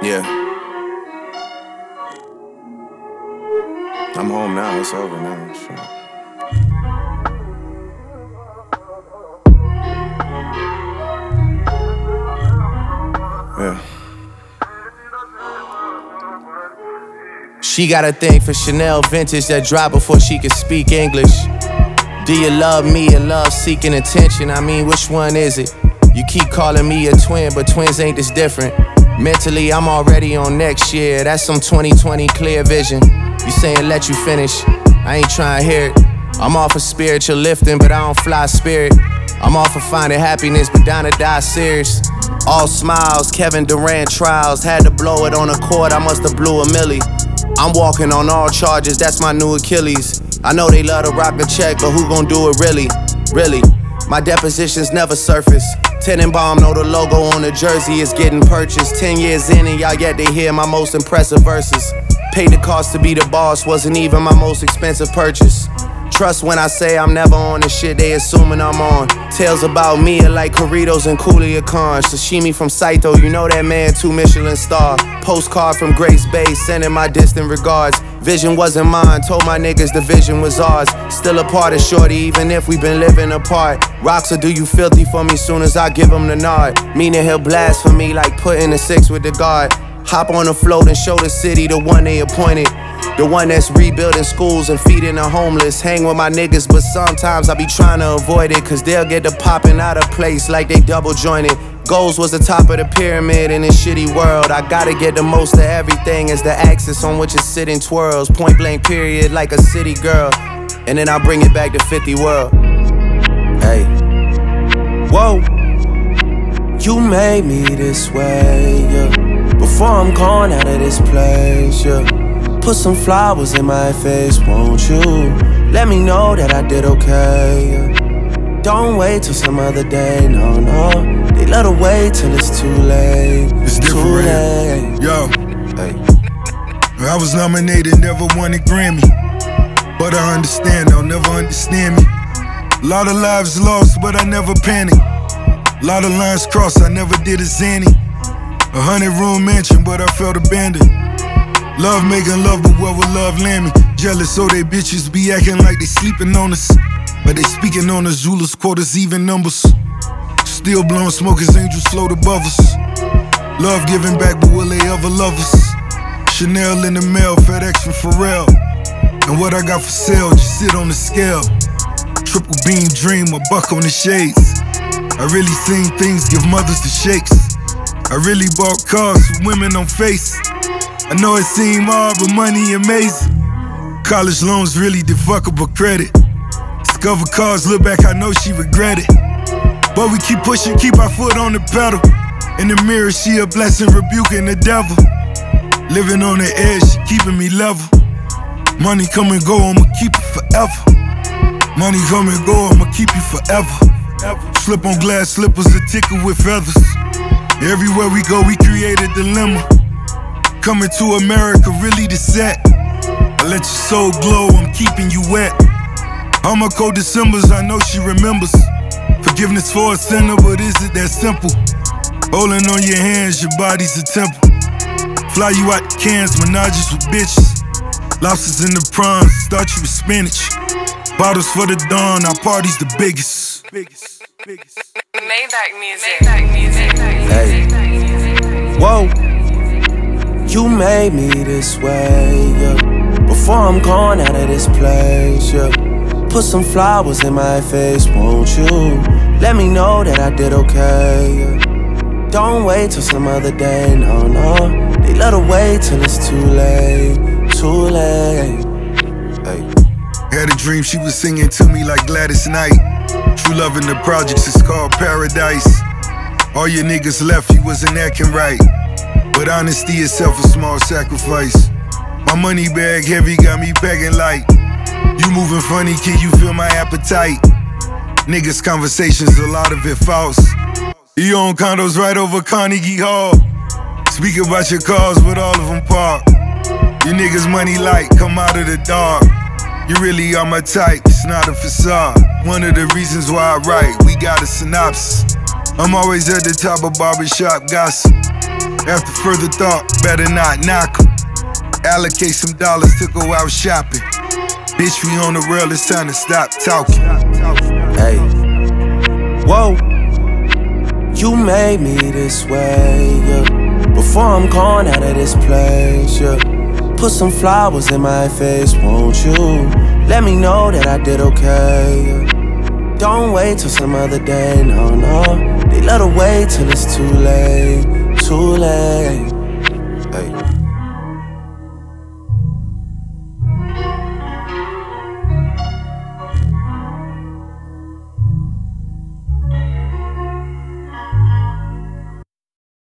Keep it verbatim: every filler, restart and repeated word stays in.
Yeah. I'm home now, it's over now. Sure. Yeah. She got a thing for Chanel vintage that dropped before she could speak English. Do you love me or love seeking attention? I mean, which one is it? You keep calling me a twin, but twins ain't this different. Mentally, I'm already on next year. That's some twenty twenty clear vision. You saying let you finish, I ain't trying to hear it. I'm all for spiritual lifting, but I don't fly spirit. I'm all for finding happiness, but down to die serious. All smiles, Kevin Durant trials. Had to blow it on a court, I must've blew a milli. I'm walking on all charges, that's my new Achilles. I know they love to rock the check, but who gon' do it really? Really? My depositions never surface. Tenenbaum know the logo on the jersey is getting purchased. Ten years in and y'all yet to hear my most impressive verses. Paid the cost to be the boss, wasn't even my most expensive purchase. Trust when I say I'm never on the shit they assuming I'm on. Tales about me are like Corritos and Coolia Khan. Sashimi from Saito, you know that man, two Michelin star. Postcard from Grace Bay, sending my distant regards. Vision wasn't mine, told my niggas the vision was ours. Still a part of shorty, even if we been living apart. Rocks will do you filthy for me soon as I give him the nod. Meaning he'll blast for me like putting a six with the guard. Hop on the float and show the city the one they appointed. The one that's rebuilding schools and feeding the homeless. Hang with my niggas, but sometimes I be trying to avoid it, cause they'll get to popping out of place like they double jointed. Goals was the top of the pyramid in this shitty world. I gotta get the most of everything as the axis on which it's sitting twirls. Point blank period like a city girl. And then I bring it back to fifty world. Hey. Whoa. You made me this way, yeah. Before I'm gone out of this place, yeah. Put some flowers in my face, won't you? Let me know that I did okay, yeah. Don't wait till some other day, no, no. They let her wait till it's too late. It's too different. Late. Yo. Hey. I was nominated, never won a Grammy. But I understand, they'll never understand me. A lot of lives lost, but I never panicked. A lot of lines crossed, I never did a zany. A hundred room mansion, but I felt abandoned. Love making love, but where would love land me? Jealous, so they bitches be acting like they sleeping on us. But they speaking on us, Zulus, quarters, even numbers. Still blowing smoke as angels float above us. Love giving back, but will they ever love us? Chanel in the mail, FedEx from Pharrell. And what I got for sale, just sit on the scale. Triple beam dream, a buck on the shades. I really seen things give mothers the shakes. I really bought cars with women on face. I know it seemed hard, but money amazing. College loans really defuckable credit. Discover cars, look back, I know she regret it. But we keep pushing, keep our foot on the pedal. In the mirror, she a blessing, rebuking the devil. Living on the edge, she keeping me level. Money come and go, I'ma keep it forever. Money come and go, I'ma keep you forever. Slip on glass slippers, a tickle with feathers. Everywhere we go, we create a dilemma. Coming to America, really the set. I let your soul glow, I'm keeping you wet. All my cold Decembers, I know she remembers. Forgiveness for a sinner, but is it that simple? Holding on your hands, your body's a temple. Fly you out the cans, menages with bitches. Lobsters in the prawns, start you with spinach. Bottles for the dawn, our party's the biggest. biggest, biggest. Maybach music. Maybach music. Hey. Whoa. You made me this way, yeah. Before I'm gone out of this place, yeah. Put some flowers in my face, won't you? Let me know that I did okay, yeah. Don't wait till some other day, no, no. They let her wait till it's too late, too late. Hey. Had a dream she was singing to me like Gladys Knight. True love in the projects is called paradise. All your niggas left, you wasn't acting right. But honesty itself a small sacrifice. My money bag heavy got me begging like, you moving funny, can you feel my appetite? Niggas conversations, a lot of it false. You own condos right over Carnegie Hall. Speak about your cars, but all of them parked. You niggas money light, come out of the dark. You really are my type, it's not a facade. One of the reasons why I write, we got a synopsis. I'm always at the top of barbershop gossip. After further thought, better not knock 'em. Allocate some dollars to go out shopping. Bitch, we on the rail, it's time to stop talking. Hey, whoa, you made me this way, yeah. Before I'm gone out of this place, yeah. Put some flowers in my face, won't you? Let me know that I did okay, yeah. Don't wait till some other day, no, no. They let her wait till it's too late, too late.